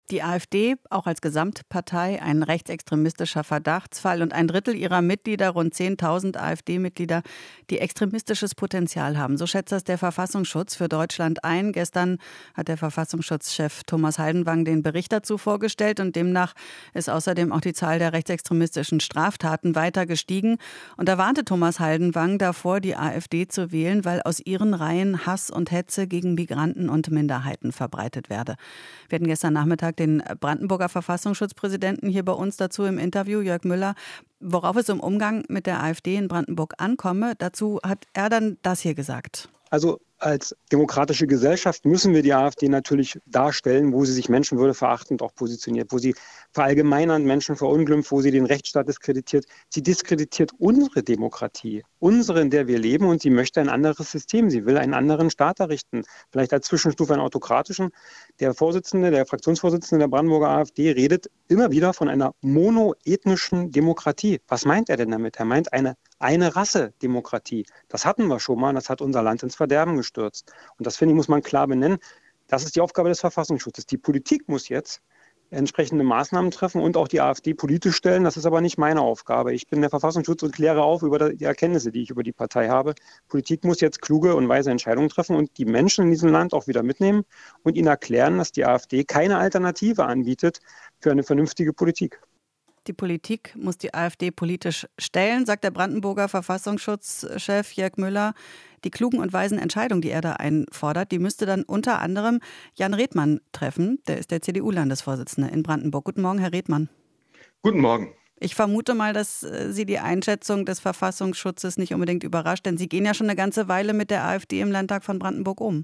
Die AfD, auch als Gesamtpartei, ein rechtsextremistischer Verdachtsfall und ein Drittel ihrer Mitglieder, rund 10.000 AfD-Mitglieder, die extremistisches Potenzial haben. So schätzt das der Verfassungsschutz für Deutschland ein. Gestern hat der Verfassungsschutzchef Thomas Haldenwang den Bericht dazu vorgestellt und demnach ist außerdem auch die Zahl der rechtsextremistischen Straftaten weiter gestiegen. Und da warnte Thomas Haldenwang davor, die AfD zu wählen, weil aus ihren Reihen Hass und Hetze gegen Migranten und Minderheiten verbreitet werde. Wir hatten gestern Nachmittag den Brandenburger Verfassungsschutzpräsidenten hier bei uns dazu im Interview, Jörg Müller, worauf es im Umgang mit der AfD in Brandenburg ankomme. Dazu hat er dann das hier gesagt. Also als demokratische Gesellschaft müssen wir die AfD natürlich darstellen, wo sie sich menschenwürdeverachtend auch positioniert, wo sie verallgemeinern, Menschen verunglimpft, wo sie den Rechtsstaat diskreditiert. Sie diskreditiert unsere Demokratie, unsere, in der wir leben, und sie möchte ein anderes System. Sie will einen anderen Staat errichten, vielleicht als Zwischenstufe einen autokratischen. Der Fraktionsvorsitzende der Brandenburger AfD redet immer wieder von einer monoethnischen Demokratie. Was meint er denn damit? Er meint eine Rasse-Demokratie. Das hatten wir schon mal, das hat unser Land ins Verderben gestürzt. Und das, finde ich, muss man klar benennen. Das ist die Aufgabe des Verfassungsschutzes. Die Politik muss jetzt entsprechende Maßnahmen treffen und auch die AfD politisch stellen. Das ist aber nicht meine Aufgabe. Ich bin der Verfassungsschutz und kläre auf über die Erkenntnisse, die ich über die Partei habe. Politik muss jetzt kluge und weise Entscheidungen treffen und die Menschen in diesem Land auch wieder mitnehmen und ihnen erklären, dass die AfD keine Alternative anbietet für eine vernünftige Politik. Die Politik muss die AfD politisch stellen, sagt der Brandenburger Verfassungsschutzchef Jörg Müller. Die klugen und weisen Entscheidungen, die er da einfordert, die müsste dann unter anderem Jan Redmann treffen. Der ist der CDU-Landesvorsitzende in Brandenburg. Guten Morgen, Herr Redmann. Guten Morgen. Ich vermute mal, dass Sie die Einschätzung des Verfassungsschutzes nicht unbedingt überrascht, denn Sie gehen ja schon eine ganze Weile mit der AfD im Landtag von Brandenburg um.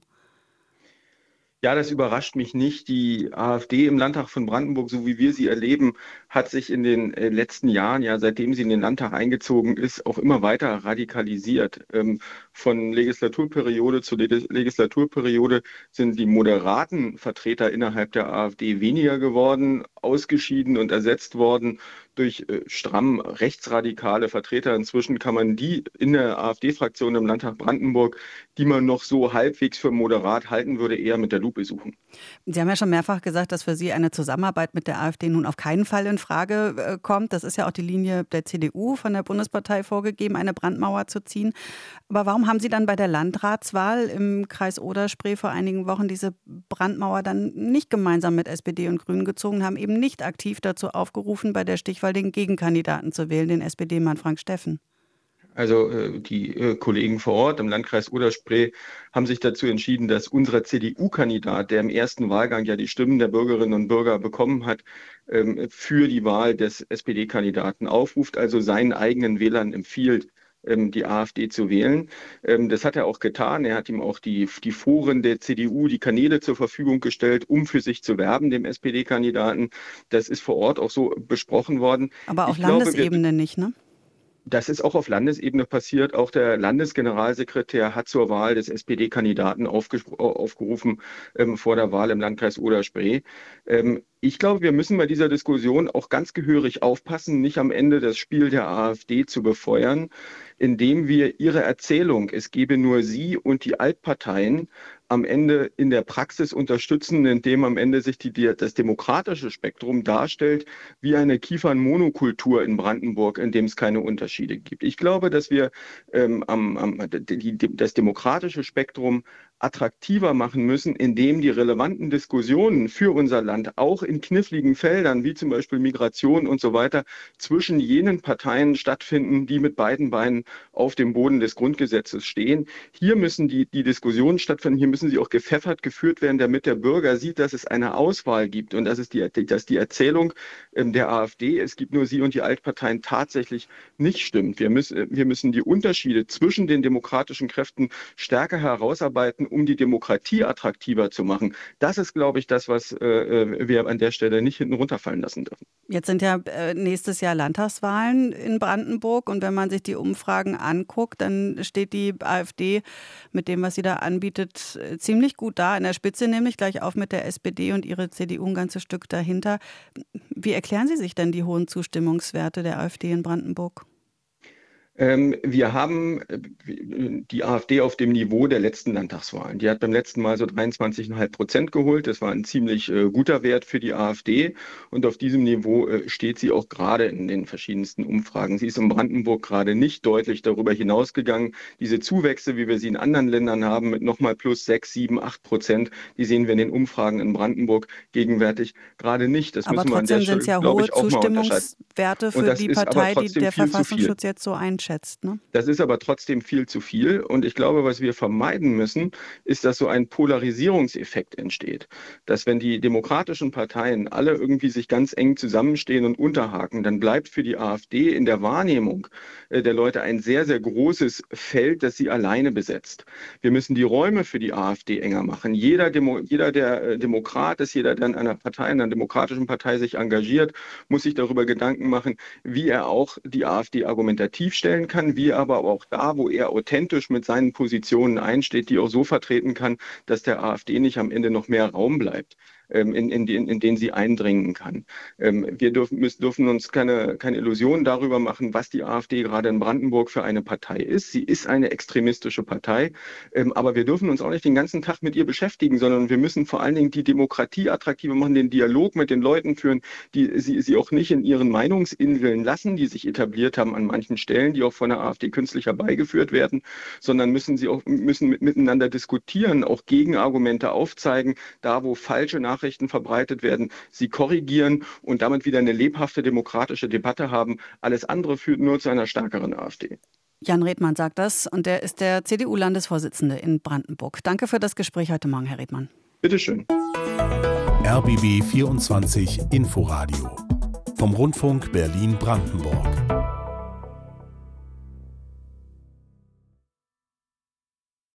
Ja, das überrascht mich nicht. Die AfD im Landtag von Brandenburg, so wie wir sie erleben, hat sich in den letzten Jahren, ja seitdem sie in den Landtag eingezogen ist, auch immer weiter radikalisiert. Von Legislaturperiode zu Legislaturperiode sind die moderaten Vertreter innerhalb der AfD weniger geworden, ausgeschieden und ersetzt worden durch stramm rechtsradikale Vertreter. Inzwischen kann man die in der AfD-Fraktion im Landtag Brandenburg, die man noch so halbwegs für moderat halten würde, eher mit der Lupe suchen. Sie haben ja schon mehrfach gesagt, dass für Sie eine Zusammenarbeit mit der AfD nun auf keinen Fall in Frage kommt. Das ist ja auch die Linie der CDU von der Bundespartei vorgegeben, eine Brandmauer zu ziehen. Aber warum haben Sie dann bei der Landratswahl im Kreis Oder-Spree vor einigen Wochen diese Brandmauer dann nicht gemeinsam mit SPD und Grünen gezogen, haben eben nicht aktiv dazu aufgerufen, bei der Stichwahl den Gegenkandidaten zu wählen, den SPD-Mann Frank Steffen? Also die Kollegen vor Ort im Landkreis Oder-Spree haben sich dazu entschieden, dass unser CDU-Kandidat, der im ersten Wahlgang ja die Stimmen der Bürgerinnen und Bürger bekommen hat, für die Wahl des SPD-Kandidaten aufruft, also seinen eigenen Wählern empfiehlt, die AfD zu wählen. Das hat er auch getan. Er hat ihm auch die Foren der CDU, die Kanäle zur Verfügung gestellt, um für sich zu werben, dem SPD-Kandidaten. Das ist vor Ort auch so besprochen worden. Aber auf Landesebene nicht, ne? Das ist auch auf Landesebene passiert. Auch der Landesgeneralsekretär hat zur Wahl des SPD-Kandidaten aufgerufen vor der Wahl im Landkreis Oder-Spree. Ich glaube, wir müssen bei dieser Diskussion auch ganz gehörig aufpassen, nicht am Ende das Spiel der AfD zu befeuern, indem wir ihre Erzählung, es gebe nur sie und die Altparteien, am Ende in der Praxis unterstützen, indem am Ende sich das demokratische Spektrum darstellt wie eine Kiefernmonokultur in Brandenburg, in dem es keine Unterschiede gibt. Ich glaube, dass wir das demokratische Spektrum attraktiver machen müssen, indem die relevanten Diskussionen für unser Land auch in kniffligen Feldern, wie zum Beispiel Migration und so weiter, zwischen jenen Parteien stattfinden, die mit beiden Beinen auf dem Boden des Grundgesetzes stehen. Hier müssen die Diskussionen stattfinden, hier müssen sie auch gepfeffert geführt werden, damit der Bürger sieht, dass es eine Auswahl gibt und dass die Erzählung der AfD, es gibt nur sie und die Altparteien, tatsächlich nicht stimmt. Wir müssen die Unterschiede zwischen den demokratischen Kräften stärker herausarbeiten, um die Demokratie attraktiver zu machen. Das ist, glaube ich, das, was wir an der Stelle nicht hinten runterfallen lassen dürfen. Jetzt sind ja nächstes Jahr Landtagswahlen in Brandenburg und wenn man sich die Umfragen anguckt, dann steht die AfD mit dem, was sie da anbietet, ziemlich gut da, in der Spitze nämlich, gleich auf mit der SPD und ihre CDU ein ganzes Stück dahinter. Wie erklären Sie sich denn die hohen Zustimmungswerte der AfD in Brandenburg? Wir haben die AfD auf dem Niveau der letzten Landtagswahlen. Die hat beim letzten Mal so 23,5% geholt. Das war ein ziemlich guter Wert für die AfD. Und auf diesem Niveau steht sie auch gerade in den verschiedensten Umfragen. Sie ist in Brandenburg gerade nicht deutlich darüber hinausgegangen. Diese Zuwächse, wie wir sie in anderen Ländern haben, mit nochmal plus 6, 7, 8%, die sehen wir in den Umfragen in Brandenburg gegenwärtig gerade nicht. Das aber müssen wir an der Stelle, trotzdem sind es ja glaube hohe ich, auch mal unterscheiden. Zustimmungswerte für die Partei, die der Verfassungsschutz jetzt so einschätzt. Ne? Das ist aber trotzdem viel zu viel. Und ich glaube, was wir vermeiden müssen, ist, dass so ein Polarisierungseffekt entsteht. Dass wenn die demokratischen Parteien alle irgendwie sich ganz eng zusammenstehen und unterhaken, dann bleibt für die AfD in der Wahrnehmung der Leute ein sehr, sehr großes Feld, das sie alleine besetzt. Wir müssen die Räume für die AfD enger machen. Jeder, der Demokrat ist, jeder, der in einer Partei, in einer demokratischen Partei sich engagiert, muss sich darüber Gedanken machen, wie er auch die AfD argumentativ stellen kann, wie aber auch da, wo er authentisch mit seinen Positionen einsteht, die auch so vertreten kann, dass der AfD nicht am Ende noch mehr Raum bleibt, in den sie eindringen kann. Wir dürfen uns keine Illusionen darüber machen, was die AfD gerade in Brandenburg für eine Partei ist. Sie ist eine extremistische Partei, aber wir dürfen uns auch nicht den ganzen Tag mit ihr beschäftigen, sondern wir müssen vor allen Dingen die Demokratie attraktiver machen, den Dialog mit den Leuten führen, die sie auch nicht in ihren Meinungsinseln lassen, die sich etabliert haben an manchen Stellen, die auch von der AfD künstlich herbeigeführt werden, sondern müssen miteinander diskutieren, auch Gegenargumente aufzeigen, da wo falsche Nachrichten verbreitet werden, sie korrigieren und damit wieder eine lebhafte demokratische Debatte haben. Alles andere führt nur zu einer stärkeren AfD. Jan Redmann sagt das und er ist der CDU-Landesvorsitzende in Brandenburg. Danke für das Gespräch heute Morgen, Herr Redmann. Bitteschön. RBB 24 Inforadio vom Rundfunk Berlin-Brandenburg.